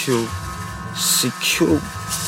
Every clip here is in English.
CQ. CQ.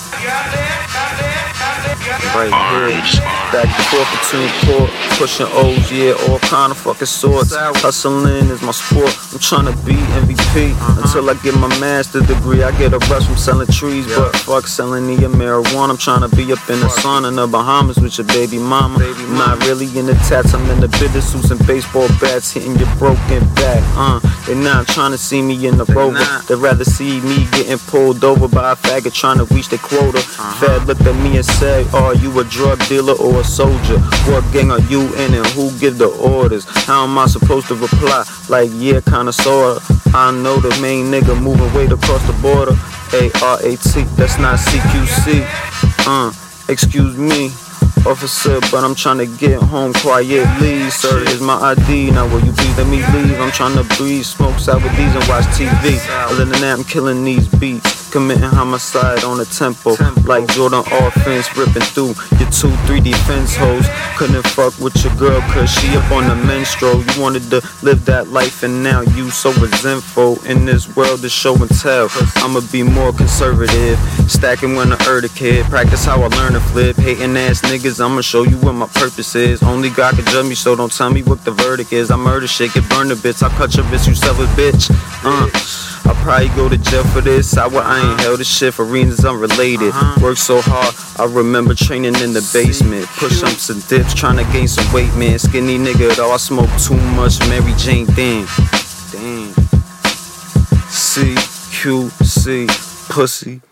Right here, back and forth between court, pushing O's, yeah, all kind of fucking sorts. Hustling is my sport, I'm tryna be MVP until I get my master's degree. I get a rush from selling trees, but fuck selling the marijuana. I'm tryna be up in the sun in the Bahamas with your baby mama. I'm not really in the tats, I'm in the business suits and baseball bats, hitting your broken back. They not tryna see me in the Rover, they'd rather see me getting pulled over by a faggot trying to reach the quota. Fed looked at me and said, are you a drug dealer or a soldier? What gang are you in and who give the orders? How am I supposed to reply? Like, yeah, kinda sorta. I know the main nigga moving weight across the border. ARAT, that's not CQC. Excuse me, officer, but I'm tryna get home quietly. Sir, here's my ID, now will you please let me leave? I'm tryna breathe, smoke side with these and watch TV. Other than that, I'm killing these beats, committing homicide on the tempo. Like Jordan offense, ripping through your 2-3 defense hoes. Couldn't fuck with your girl cause she up on the menstrual. You wanted to live that life and now you so resentful. In this world of show and tell, I'ma be more conservative, stacking when I earn a kid. Practice how I learn to flip, hating ass niggas, I'ma show you what my purpose is. Only God can judge me, so don't tell me what the verdict is. I murder shit, get burned to bits, I'll cut your bitch, you sell a bitch. I'll probably go to jail for this. I ain't held this shit for reasons unrelated. Work so hard, I remember training in the basement. Push-ups and dips, trying to gain some weight, man. Skinny nigga though, I smoke too much Mary Jane, damn. CQC, pussy.